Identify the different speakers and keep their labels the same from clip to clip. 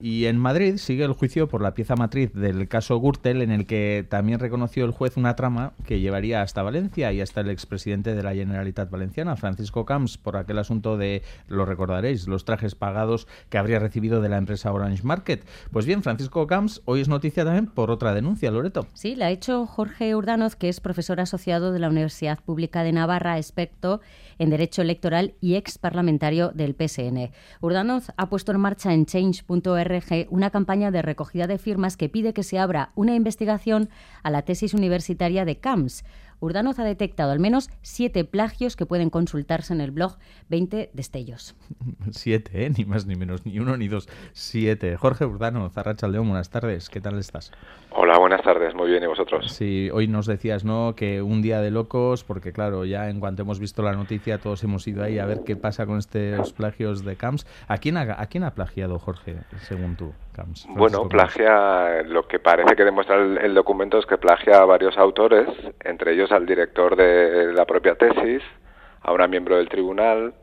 Speaker 1: Y en Madrid sigue el juicio por la pieza matriz del caso Gürtel, en el que también reconoció el juez una trama que llevaría hasta Valencia y hasta el expresidente de la Generalitat Valenciana, Francisco Camps, por aquel asunto de, lo recordaréis, los trajes pagados que habría recibido de la empresa Orange Market. Pues bien, Francisco Camps hoy es noticia también por otra denuncia, Loreto.
Speaker 2: Sí, la ha hecho Jorge Urdanoz, que es profesor asociado de la Universidad Pública de Navarra, experto en Derecho Electoral y ex parlamentario del PSN. Urdanoz ha puesto en marcha en change.org una campaña de recogida de firmas que pide que se abra una investigación a la tesis universitaria de Camps. Urdanoz ha detectado al menos 7 plagios que pueden consultarse en el blog 20 Destellos.
Speaker 1: 7, ni más ni menos, ni uno ni dos, 7. Jorge Urdanoz, Arratsaldeon, buenas tardes, ¿qué tal estás?
Speaker 3: Hola, buenas tardes, muy bien, ¿y vosotros?
Speaker 1: Sí, hoy nos decías, ¿no?, que un día de locos, porque claro, ya en cuanto hemos visto la noticia todos hemos ido ahí a ver qué pasa con estos plagios de Camps. ¿A quién ha plagiado, Jorge, según tú, Camps?
Speaker 3: Bueno, plagia, lo que parece que demuestra el documento es que plagia a varios autores, entre ellos al director de la propia tesis, a una miembro del tribunal,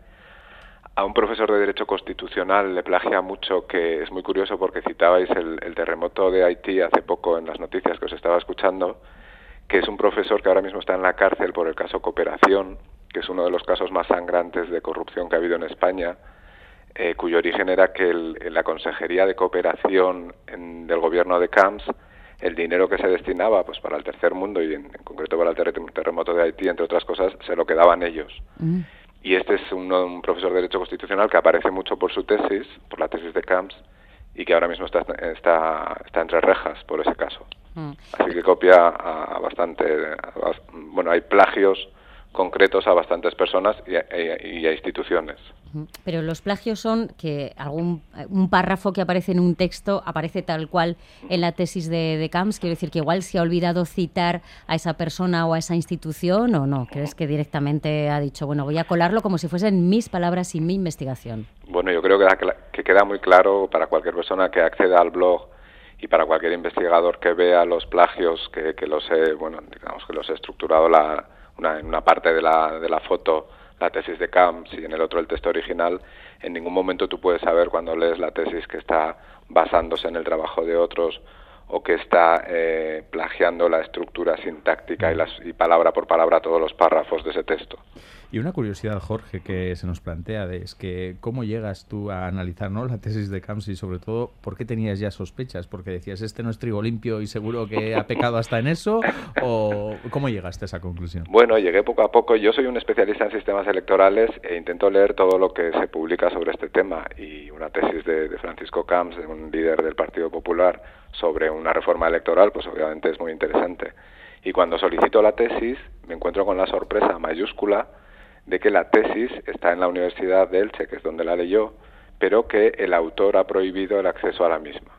Speaker 3: a un profesor de Derecho Constitucional le plagia mucho, que es muy curioso porque citabais el terremoto de Haití hace poco en las noticias que os estaba escuchando, que es un profesor que ahora mismo está en la cárcel por el caso Cooperación, que es uno de los casos más sangrantes de corrupción que ha habido en España, cuyo origen era que en la Consejería de Cooperación del gobierno de Camps, el dinero que se destinaba pues para el tercer mundo y en concreto para el terremoto de Haití, entre otras cosas, se lo quedaban ellos. Y este es un profesor de Derecho Constitucional que aparece mucho por su tesis, por la tesis de Camps, y que ahora mismo está entre rejas por ese caso. Así que copia a bueno, hay plagios concretos a bastantes personas y a instituciones.
Speaker 2: Pero los plagios son que un párrafo que aparece en un texto aparece tal cual en la tesis de Camps. Quiero decir que igual se ha olvidado citar a esa persona o a esa institución, ¿o no? ¿Crees que directamente ha dicho, bueno, voy a colarlo como si fuesen mis palabras y mi investigación?
Speaker 3: Bueno, yo creo que queda muy claro para cualquier persona que acceda al blog y para cualquier investigador que vea los plagios, que los he estructurado en una parte de la foto la tesis de Camps y en el otro el texto original. En ningún momento tú puedes saber cuando lees la tesis que está basándose en el trabajo de otros o que está plagiando la estructura sintáctica y palabra por palabra todos los párrafos de ese texto.
Speaker 1: Y una curiosidad, Jorge, que se nos plantea es que cómo llegas tú a analizar, ¿no?, la tesis de Camps y sobre todo por qué tenías ya sospechas, porque decías, este no es trigo limpio y seguro que ha pecado hasta en eso, o ¿cómo llegaste a esa conclusión?
Speaker 3: Bueno, llegué poco a poco. Yo soy un especialista en sistemas electorales e intento leer todo lo que se publica sobre este tema, y una tesis de Francisco Camps, de un líder del Partido Popular, sobre una reforma electoral, pues obviamente es muy interesante. Y cuando solicito la tesis me encuentro con la sorpresa mayúscula de que la tesis está en la Universidad de Elche, que es donde la leyó, pero que el autor ha prohibido el acceso a la misma.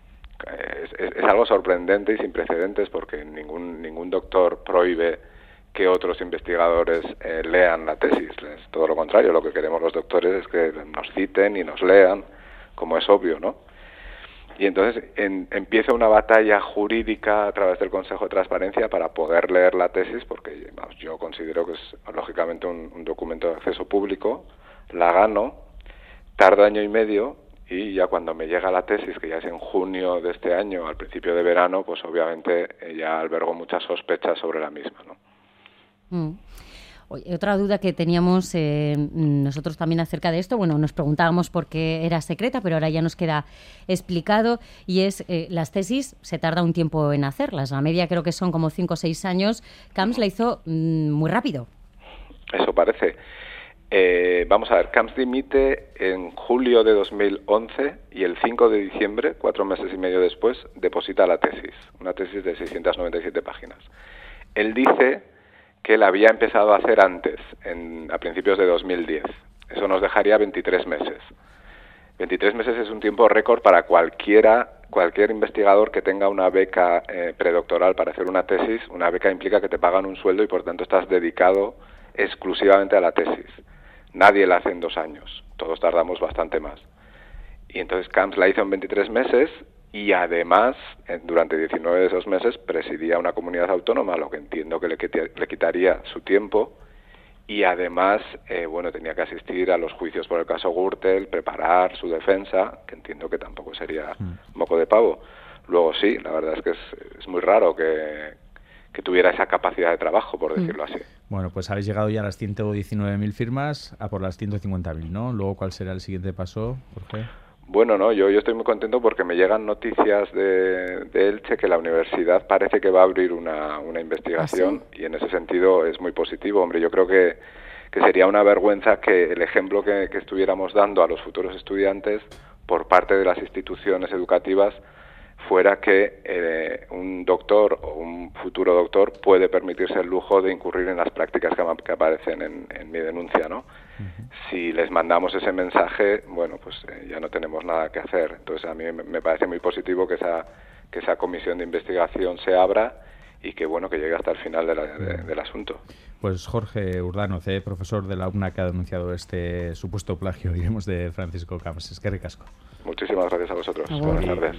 Speaker 3: Es algo sorprendente y sin precedentes, porque ningún doctor prohíbe que otros investigadores lean la tesis. Es todo lo contrario, lo que queremos los doctores es que nos citen y nos lean, como es obvio, ¿no? Y entonces empieza una batalla jurídica a través del Consejo de Transparencia para poder leer la tesis, porque yo considero que es lógicamente un documento de acceso público. La gano, tarda año y medio, y ya cuando me llega la tesis, que ya es en junio de este año, al principio de verano, pues obviamente ya albergo muchas sospechas sobre la misma, ¿no?
Speaker 2: Otra duda que teníamos nosotros también acerca de esto, bueno, nos preguntábamos por qué era secreta, pero ahora ya nos queda explicado, y es las tesis se tarda un tiempo en hacerlas, la media creo que son como 5 o 6 años. Camps la hizo muy rápido.
Speaker 3: Eso parece. Vamos a ver, Camps dimite en julio de 2011 y el 5 de diciembre, 4 meses y medio después, deposita la tesis, una tesis de 697 páginas. Él dice que la había empezado a hacer antes, a principios de 2010. Eso nos dejaría 23 meses. 23 meses es un tiempo récord para cualquier investigador que tenga una beca predoctoral para hacer una tesis. Una beca implica que te pagan un sueldo y por tanto estás dedicado exclusivamente a la tesis. Nadie la hace en 2 años, todos tardamos bastante más. Y entonces Camps la hizo en 23 meses y además, durante 19 de esos meses, presidía una comunidad autónoma, lo que entiendo que le quitaría su tiempo, y además, tenía que asistir a los juicios por el caso Gürtel, preparar su defensa, que entiendo que tampoco sería moco de pavo. Luego sí, la verdad es que es muy raro que tuviera esa capacidad de trabajo, por decirlo así.
Speaker 1: Bueno, pues habéis llegado ya a las 119.000 firmas, a por las 150.000, ¿no? Luego, ¿cuál será el siguiente paso, Jorge?
Speaker 3: Bueno, no, yo estoy muy contento porque me llegan noticias de Elche que la universidad parece que va a abrir una investigación. ¿Ah, sí? Y en ese sentido es muy positivo. Hombre, yo creo que sería una vergüenza que el ejemplo que estuviéramos dando a los futuros estudiantes por parte de las instituciones educativas fuera que un doctor o un futuro doctor puede permitirse el lujo de incurrir en las prácticas que aparecen en mi denuncia, ¿no? Si les mandamos ese mensaje, pues ya no tenemos nada que hacer. Entonces a mí me parece muy positivo que esa comisión de investigación se abra y que llegue hasta el final del asunto.
Speaker 1: Pues Jorge Urdanoz, profesor de la UNA, que ha denunciado este supuesto plagio, diremos, de Francisco Camps. Es que ricasco.
Speaker 3: Muchísimas gracias a vosotros. Buenas tardes.